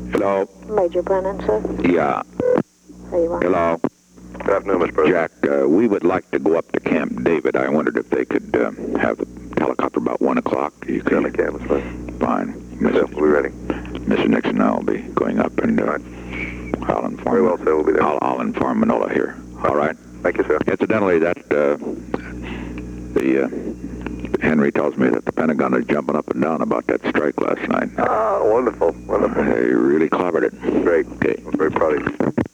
Hello? Major Brennan, sir. Yeah. There you are. Hello? Good afternoon, Mr. President. Jack, we would like to go up to Camp David. I wondered if they could have the helicopter about 1 o'clock. You could. Certainly can, Mr. President. Fine. Yes, sir. We'll be ready. Mr. Nixon and I will be going up, and Right. I'll inform. Very well, sir. We'll be there. I'll inform Manola here. All right. Thank you, sir. Incidentally, that Henry tells me that the Pentagon is jumping up and down about that strike last night. Oh, wonderful. Wonderful. They really clobbered it. Great. Okay. I'm very proud of you.